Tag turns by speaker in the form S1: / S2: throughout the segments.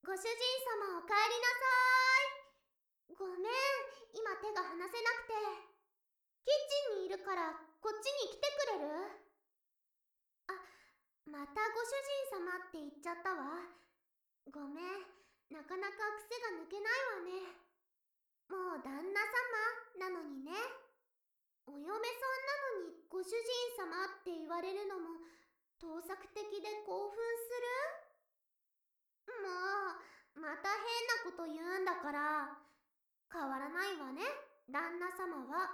S1: ご主人様お帰りなさい。ごめん、今手が離せなくて。キッチンにいるからこっちに来てくれる？あ、またご主人様って言っちゃったわ。ごめん、なかなか癖が抜けないわね。もう旦那様なのにね。お嫁さんなのにご主人様って言われるのも盗作的で興奮する。もうまた変なこと言うんだから。変わらないわね、旦那様は。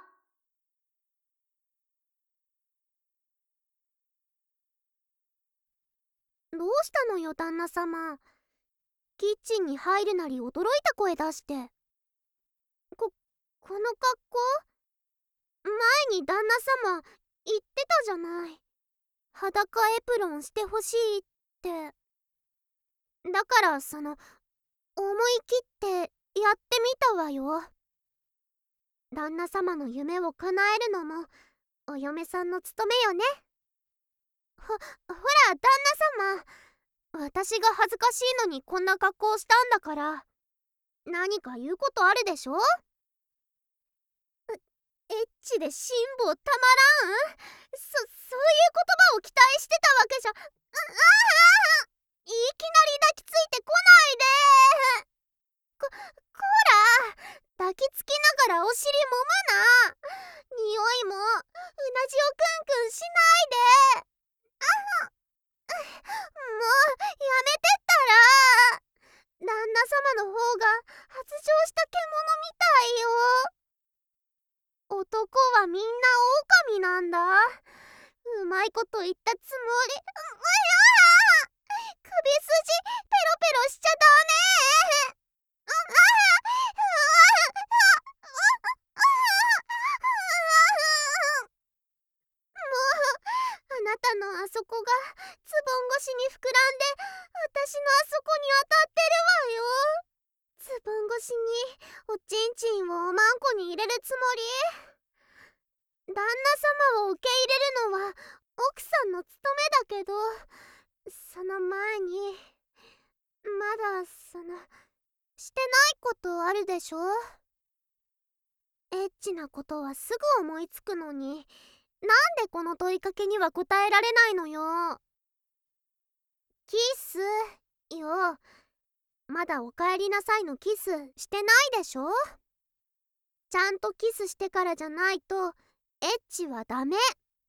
S1: どうしたのよ、旦那様。キッチンに入るなり驚いた声出して。この格好？前に旦那様言ってたじゃない。裸エプロンしてほしいって。だから思い切ってやってみたわよ。旦那様の夢を叶えるのもお嫁さんの務めよね。ほら旦那様、私が恥ずかしいのにこんな格好したんだから、何か言うことあるでしょ？エッチで辛抱たまらん？そういう言葉を期待してたわけじゃ。いきなり抱きついてこないで。こら、抱きつきながらお尻揉むな。匂いもうなじをクンクンしないで。もうやめてったら。旦那様の方が発情した獣みたいよ。男はみんな狼なんだ。うまいこと言ったつもり。首筋ペロペロしちゃダメ。もうあなたのあそこがズボン越しに膨らんで私のあそこに当たってるわよ。ズボン越しにおちんちんをおまんこに入れるつもり？旦那様を受け入れるのは奥さんの務めだけど、その前にまだしてないことあるでしょ？エッチなことはすぐ思いつくのに、なんでこの問いかけには答えられないのよ。キスよ。まだおかえりなさいのキスしてないでしょ？ちゃんとキスしてからじゃないとエッチはダメ。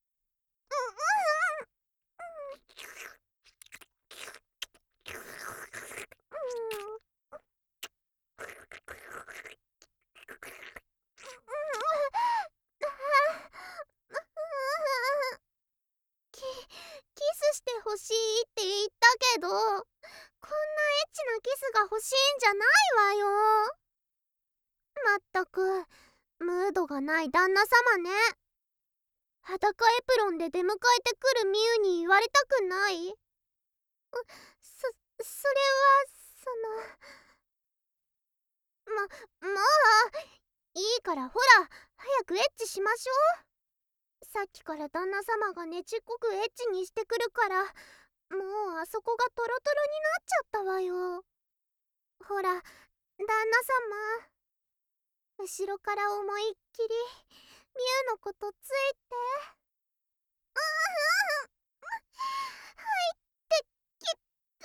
S1: キスしてほしいって言ったけど、こんなエッチなキスが欲しいんじゃないわよ。まったくムードがない旦那様ね。裸エプロンで出迎えてくるミュウに言われたくない？それはもういいから、ほら早くエッチしましょう。さっきから旦那様がねちっこくエッチにしてくるから、もうあそこがトロトロになっちゃったわよ。ほら旦那様、後ろから思いっきりミュウのことついて。入ってきた。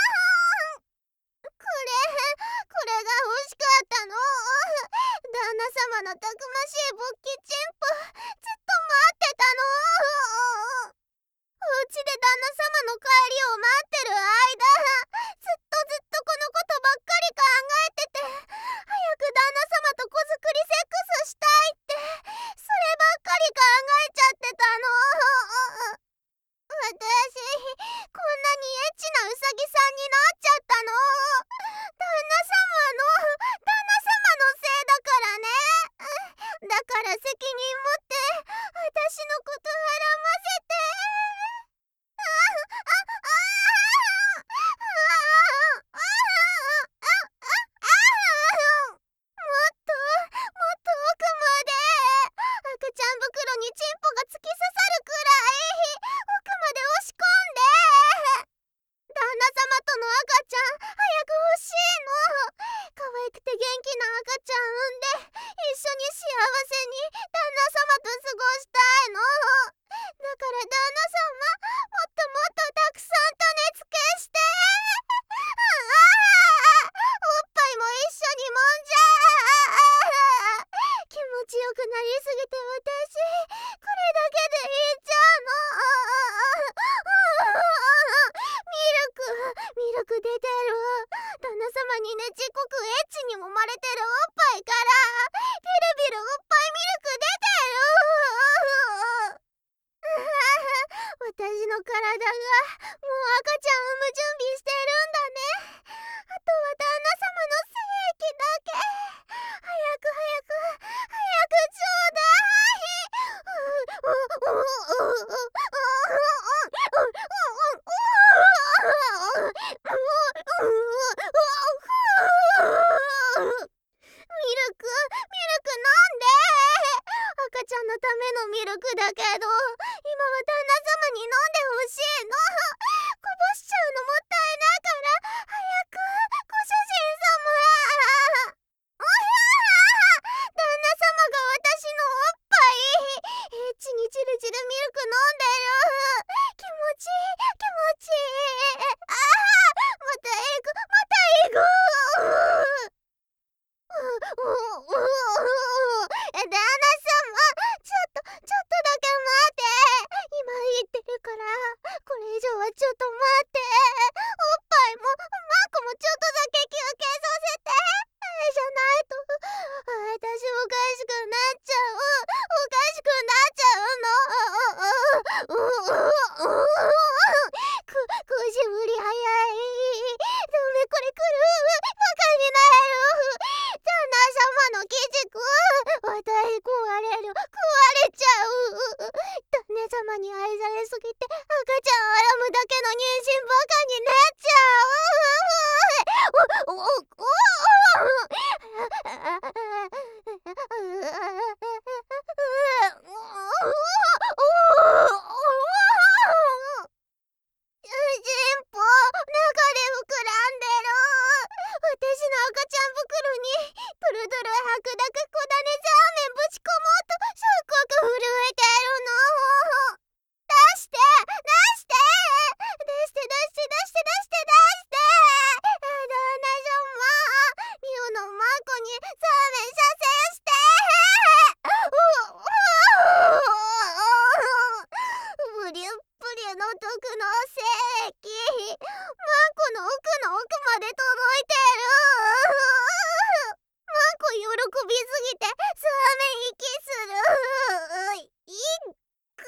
S1: これが欲しかったの。旦那様のたくましい勃起チンポずっと待ってたの。お家で旦那様の帰りを待ってる間、ずっとこのことばっかり考えてて、早く旦那様と子作りセックスしたいって、そればっかり考えちゃってたの。私、こんなにエッチなウサギさんになっちゃったの。旦那様のせいだからね。だから責旦那様にねちこくエッチに揉まれてるおっぱいからビルビルおっぱいミルク出てる。私の体がもう赤ちゃん産む準備してるんだね。あとは旦那様の精液だけ。早く早く早くちょうだい。ミルクなんで。赤ちゃんのためのミルクだけど、今は旦那様に飲んでほしいの。こぼしちゃうのもったいないから、早くご主人様。旦那様が私のおっぱいエッチにチルチルミルク飲んでる。気持ちいい気持ちいい。また行く旦那様、ちょっとだけ待って。今言ってるから、これ以上はちょっと待って。おっぱいもマークもちょっとだけ休憩させて。じゃないと私おかしくなっちゃう。おかしくなっちゃうの。腰振り早い。ダメ、これ来る。バカになる。旦那様の基軸私壊れる。壊れちゃう。旦那様に愛されすぎて赤ちゃんあらむだけの妊娠バカになっちゃう。進歩、中で膨らんでる。私の赤ちゃん袋にトゥルトゥル白濁小種ザーメンぶち込もうとすっごく震えてるの。出して旦那様、ミオのマーコにザーメン射精して。ブリュッブリュの毒の精液、マーコの奥の奥まで届いてる。マーコ喜びすぎてザーメン息する。いっく。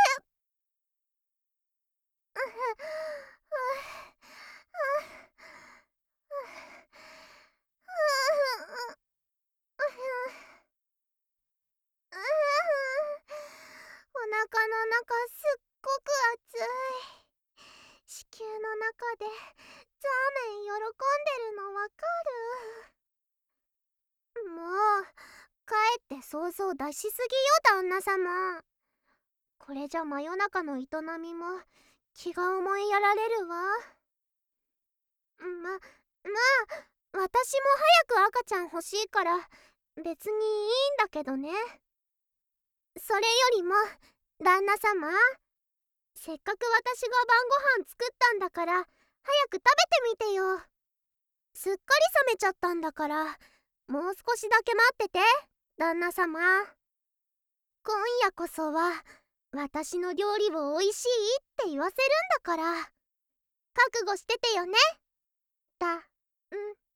S1: お腹の中すっごく熱い。子宮の中でザーメン喜んでるのわかる。もう帰って早々出しすぎよ旦那様。これじゃ真夜中の営みも気が思いやられるわ。私も早く赤ちゃん欲しいから別にいいんだけどね。それよりも旦那様、せっかく私が晩ご飯作ったんだから早く食べてみてよ。すっかり冷めちゃったんだからもう少しだけ待ってて旦那様。今夜こそは私の料理をおいしいって言わせるんだから覚悟しててよね。